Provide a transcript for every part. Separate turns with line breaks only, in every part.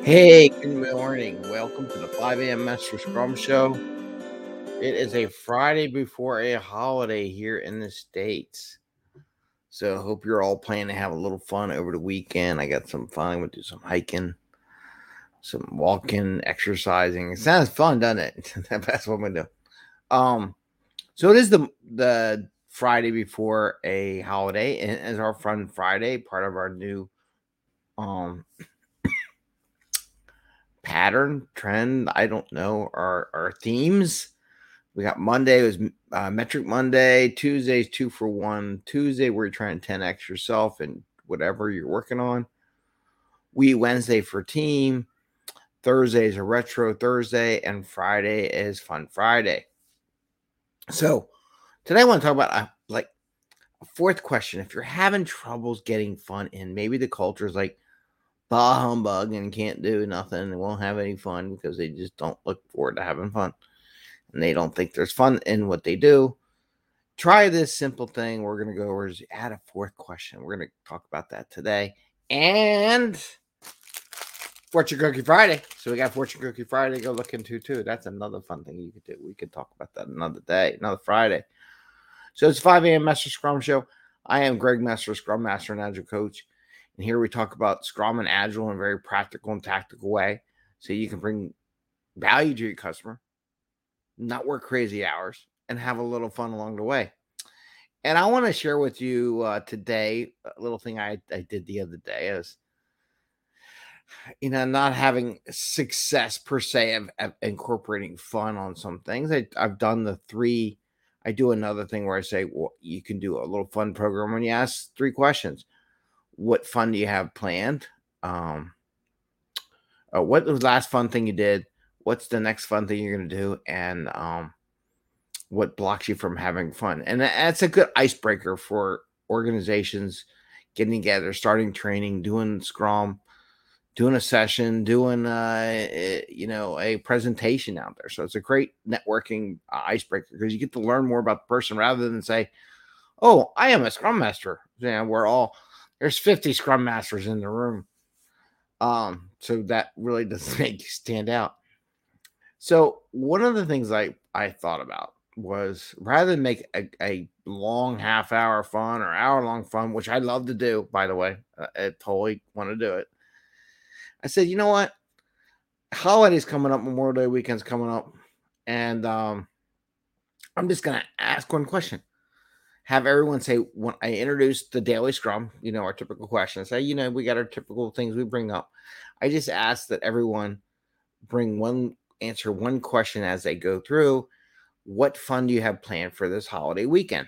Hey, good morning. Welcome to the 5 a.m. Master Scrum Show. It is a Friday before a holiday here in the States. So, hope you're all planning to have a little fun over the weekend. I got some fun. I'm going to do some hiking, some walking, exercising. It sounds fun, doesn't it? That's what I'm going to do. So it is the Friday before a holiday, and it's our Fun Friday, part of our new pattern, trend. I don't know, our themes. We got Monday was Metric Monday. Tuesday's 2 for 1 Tuesday, where you're trying to 10x yourself and whatever you're working on. Wednesday for team. Thursday is a retro Thursday, and Friday is Fun Friday. So today I want to talk about a fourth question. If you're having troubles getting fun in, maybe the culture is like bah humbug and can't do nothing and won't have any fun because they just don't look forward to having fun. And they don't think there's fun in what they do. Try this simple thing. We're going to go over is add a fourth question. We're going to talk about that today. And Fortune Cookie Friday. So we got Fortune Cookie Friday to go look into too. That's another fun thing you could do. We could talk about that another day, another Friday. So it's 5 a.m. Master Scrum Show. I am Greg Master, Scrum Master and Agile Coach. And here we talk about Scrum and Agile in a very practical and tactical way. So you can bring value to your customer, not work crazy hours, and have a little fun along the way. And I want to share with you today a little thing I did the other day is, not having success per se of incorporating fun on some things. I've done the three. I do another thing where I say, well, you can do a little fun program when you ask 3 questions. What fun do you have planned? What was the last fun thing you did? What's the next fun thing you're going to do? And what blocks you from having fun? And that's a good icebreaker for organizations getting together, starting training, doing Scrum, doing a session, doing a presentation out there. So it's a great networking icebreaker because you get to learn more about the person rather than say, "Oh, I am a Scrum Master." Yeah, there's 50 Scrum Masters in the room. So that really doesn't make you stand out. So one of the things I thought about was rather than make a long half-hour fun or hour-long fun, which I love to do, by the way, I totally want to do it. I said, you know what? Holidays coming up, Memorial Day weekend's coming up, and I'm just going to ask one question. Have everyone say, when I introduce the daily Scrum, our typical question, say, we got our typical things we bring up. I just ask that everyone answer one question as they go through. What fun do you have planned for this holiday weekend?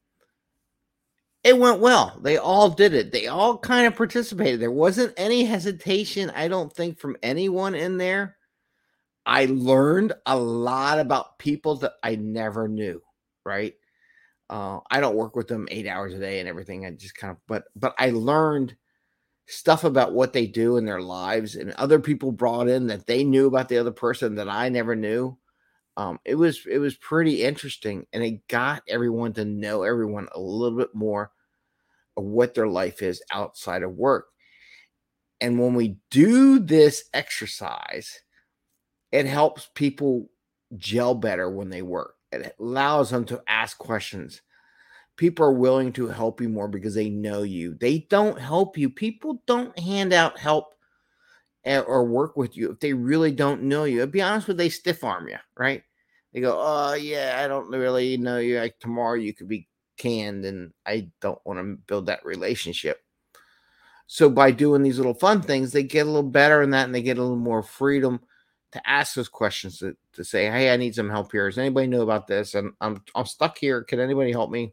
It went well. They all did it. They all kind of participated. There wasn't any hesitation, I don't think, from anyone in there. I learned a lot about people that I never knew, right? I don't work with them 8 hours a day and everything. I just but I learned stuff about what they do in their lives, and other people brought in that they knew about the other person that I never knew. It was pretty interesting, and it got everyone to know everyone a little bit more of what their life is outside of work. And when we do this exercise, it helps people gel better when they work. It allows them to ask questions. People are willing to help you more because they know you. They don't help you. People don't hand out help or work with you if they really don't know you. To be honest with you, they stiff arm you, right? They go, "Oh yeah, I don't really know you. Like tomorrow you could be canned, and I don't want to build that relationship." So by doing these little fun things, they get a little better in that, and they get a little more freedom to ask those questions to say, "Hey, I need some help here. Does anybody know about this? And I'm stuck here. Can anybody help me?"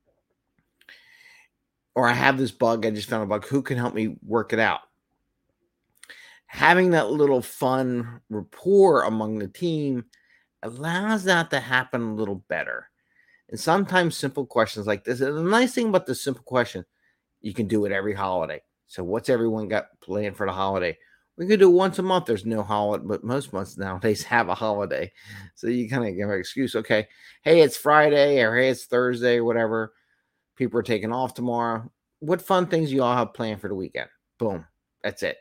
Or I have this bug. I just found a bug. Who can help me work it out? Having that little fun rapport among the team allows that to happen a little better. And sometimes simple questions like this, and the nice thing about the simple question, you can do it every holiday. So what's everyone got planned for the holiday? We could do it once a month. There's no holiday, but most months nowadays have a holiday. So you kind of give an excuse. Okay, hey, it's Friday, or hey, it's Thursday, or whatever. People are taking off tomorrow. What fun things you all have planned for the weekend? Boom. That's it.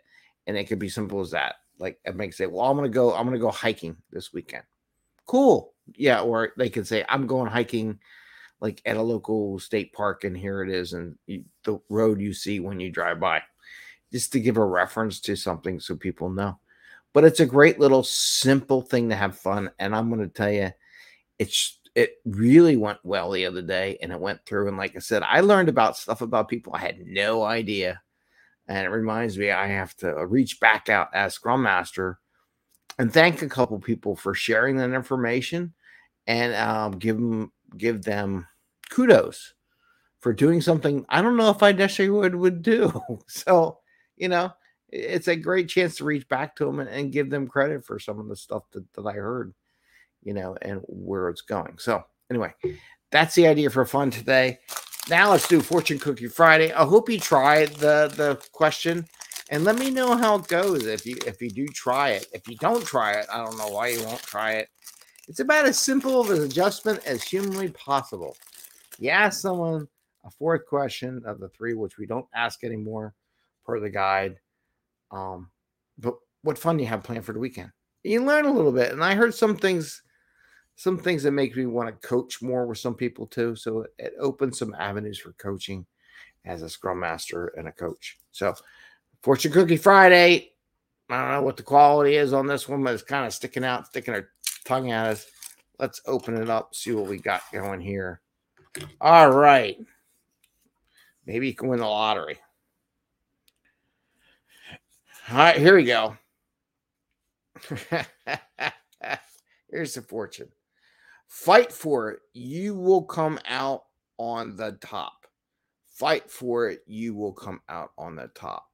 And it could be simple as that. Like it makes say, well, I'm gonna go hiking this weekend. Cool. Yeah. Or they could say, I'm going hiking like at a local state park, and here it is, and the road you see when you drive by, just to give a reference to something so people know. But it's a great little simple thing to have fun. And I'm going to tell you, it really went well the other day, and it went through. And like I said, I learned about stuff about people I had no idea. And it reminds me, I have to reach back out as Scrum Master and thank a couple people for sharing that information, and give them kudos for doing something I don't know if I necessarily would do. So, it's a great chance to reach back to them and give them credit for some of the stuff that I heard, and where it's going. So anyway, that's the idea for fun today. Now let's do Fortune Cookie Friday. I hope you try the question and let me know how it goes if you do try it. If you don't try it, I don't know why you won't try it. It's about as simple of an adjustment as humanly possible. You ask someone a fourth question of the three, which we don't ask anymore per the guide. But what fun do you have planned for the weekend? You learn a little bit. And I heard some things that make me want to coach more with some people too. So it opens some avenues for coaching as a Scrum Master and a coach. So Fortune Cookie Friday. I don't know what the quality is on this one, but it's kind of sticking her tongue at us. Let's open it up, see what we got going here. All right. Maybe you can win the lottery. All right, here we go. Here's the fortune. Fight for it. You will come out on the top. Fight for it. You will come out on the top.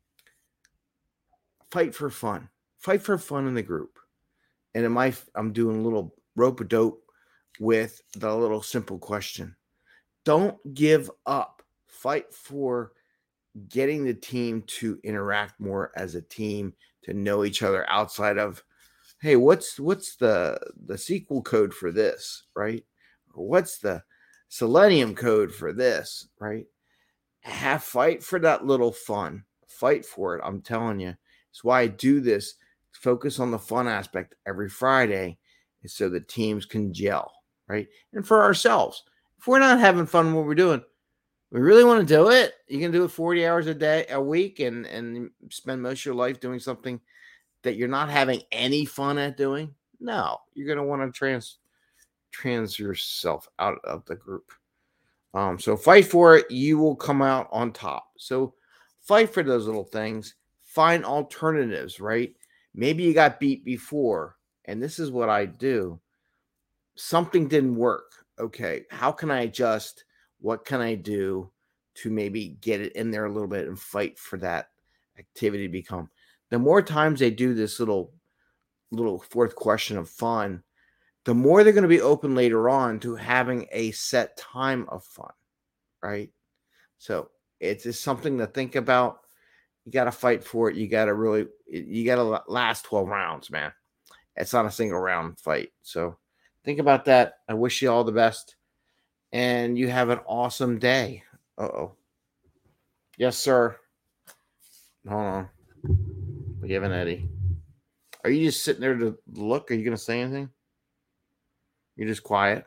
Fight for fun. Fight for fun in the group. And I'm doing a little rope-a-dope with the little simple question. Don't give up. Fight for getting the team to interact more as a team, to know each other outside of, hey, what's the SQL code for this, right? Or what's the Selenium code for this, right? Fight for that little fun. Fight for it. I'm telling you. It's why I do this. Focus on the fun aspect every Friday, so the teams can gel, right? And for ourselves, if we're not having fun in what we're doing, we really want to do it. You can do it 40 hours a week, and spend most of your life doing something that you're not having any fun at doing. No, you're going to want to trans yourself out of the group. So fight for it. You will come out on top. So fight for those little things. Find alternatives, right? Maybe you got beat before, and this is what I do. Something didn't work. Okay, how can I adjust? What can I do to maybe get it in there a little bit and fight for that activity to become? The more times they do this little fourth question of fun, the more they're going to be open later on to having a set time of fun, right? So it's just something to think about. You got to fight for it. You got to last 12 rounds, man. It's not a single round fight. So think about that. I wish you all the best, and you have an awesome day. Uh-oh. Yes, sir. Hold on. We have an Eddie. Are you just sitting there to look? Are you going to say anything? You're just quiet.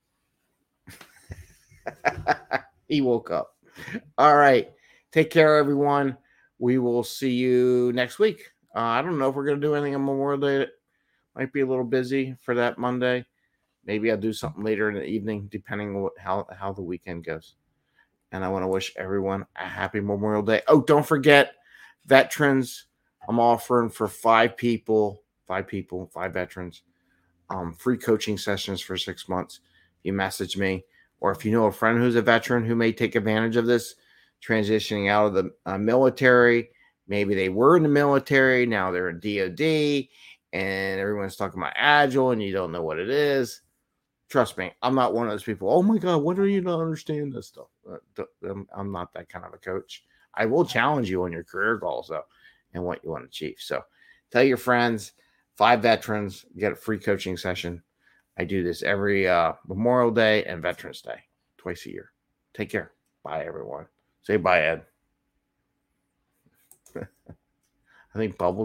He woke up. All right. Take care, everyone. We will see you next week. I don't know if we're going to do anything on Memorial Day. Might be a little busy for that Monday. Maybe I'll do something later in the evening, depending on how the weekend goes. And I want to wish everyone a happy Memorial Day. Oh, don't forget, veterans. I'm offering for 5 veterans, free coaching sessions for 6 months. If you message me, or if you know a friend who's a veteran who may take advantage of this, transitioning out of the military, maybe they were in the military, now they're in DOD, and everyone's talking about Agile, and you don't know what it is. Trust me, I'm not one of those people. Oh my God, what are you not understanding this stuff? I'm not that kind of a coach. I will challenge you on your career goals, though, and what you want to achieve. So tell your friends, 5 veterans, get a free coaching session. I do this every Memorial Day and Veterans Day, twice a year. Take care. Bye, everyone. Say bye, Ed. I think Bubble